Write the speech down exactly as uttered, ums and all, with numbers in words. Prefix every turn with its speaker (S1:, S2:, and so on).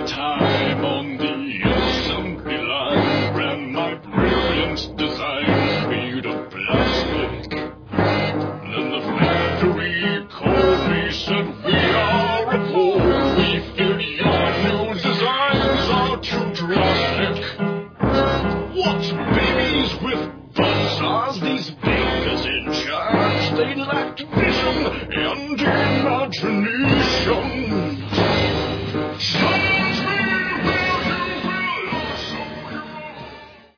S1: time on the assembly line, ran my brilliant design made of plastic. Then the factory called me, said we are a fool. We fear your new designs are too drastic. What babies with buzzsaws, these bakers in charge? They lacked vision and imagination.